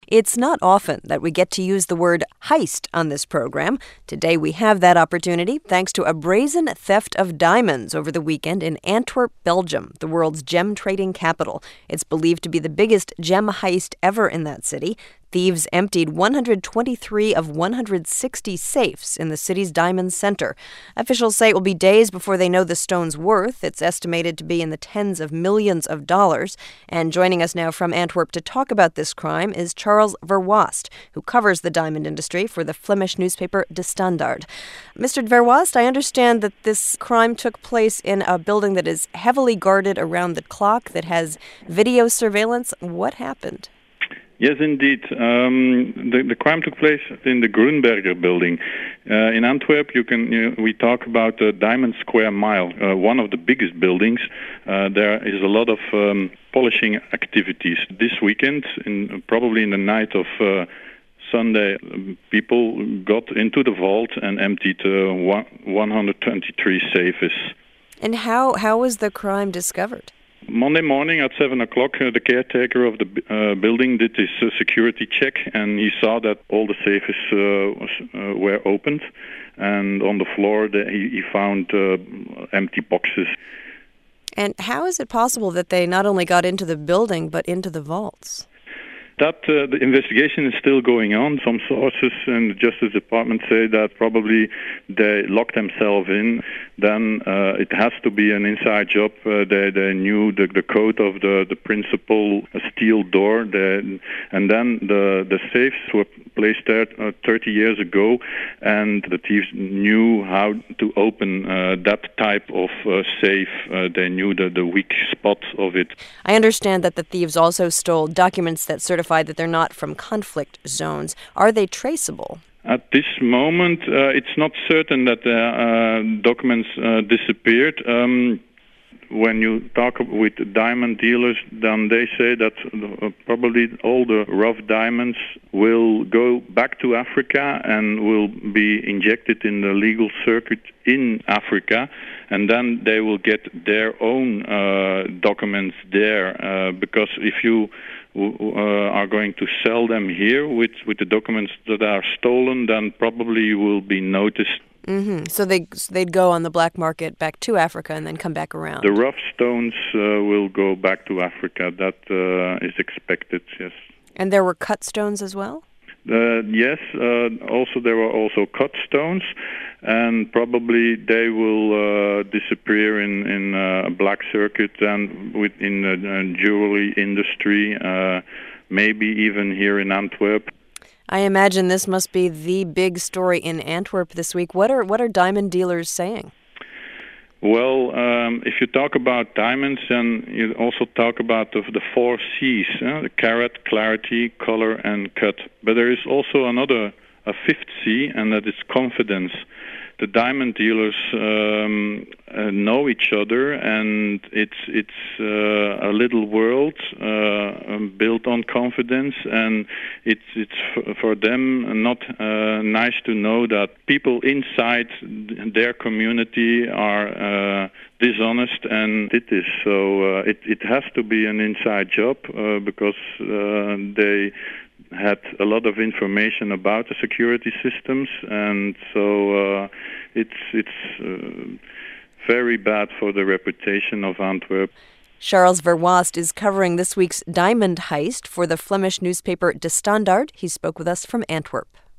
It's not often that we get to use the word heist on this program. Today we have that opportunity thanks to a brazen theft of diamonds over the weekend in Antwerp, Belgium, the world's gem trading capital. It's believed to be the biggest gem heist ever in that city. Thieves emptied 123 of 160 safes in the city's diamond center. Officials say it will be days before they know the stone's worth. It's estimated to be in the tens of millions of dollars. And joining us now from Antwerp to talk about this crime is Charles Verwast, who covers the diamond industry for the Flemish newspaper De Standaard. Mr. Verwast, I understand that this crime took place in a building that is heavily guarded around the clock, that has video surveillance. What happened? Yes, indeed. The crime took place in the Grunberger building in Antwerp. We talk about the Diamond Square Mile, one of the biggest buildings. There is a lot of polishing activities this weekend. Probably in the night of Sunday, people got into the vault and emptied 123 safes. And how was the crime discovered? Monday morning at 7 o'clock, the caretaker of the building did his security check, and he saw that all the safes were opened, and on the floor he found empty boxes. And how is it possible that they not only got into the building but into the vaults? The investigation is still going on. Some sources in the Justice Department say that probably they locked themselves in. Then it has to be an inside job. They knew the code of the principal steel door. And then the safes were placed there 30 years ago, and the thieves knew how to open that type of safe. They knew the weak spot of it. I understand that the thieves also stole documents that certify that they're not from conflict zones. Are they traceable? At this moment, it's not certain that the documents disappeared. When you talk with diamond dealers, then they say that probably all the rough diamonds will go back to Africa and will be injected in the legal circuit in Africa, and then they will get their own documents there. Because if you are going to sell them here with the documents that are stolen, then probably you will be noticed. Mm-hmm. So they'd go on the black market back to Africa and then come back around. The rough stones will go back to Africa. That is expected, yes. And there were cut stones as well? Yes. Also, there were also cut stones, and probably they will disappear in a black circuit and within the jewelry industry, maybe even here in Antwerp. I imagine this must be the big story in Antwerp this week. What are diamond dealers saying? Well, if you talk about diamonds, then you also talk about the 4 C's, the carat, clarity, color, and cut. But there is also a 5th C, and that is confidence. The diamond dealers know each other, and it's a little world built on confidence, and it's for them not nice to know that people inside their community are dishonest and did this. So it has to be an inside job because they had a lot of information about the security systems, and so it's very bad for the reputation of Antwerp. Charles Verwast is covering this week's diamond heist for the Flemish newspaper De Standaard. He spoke with us from Antwerp.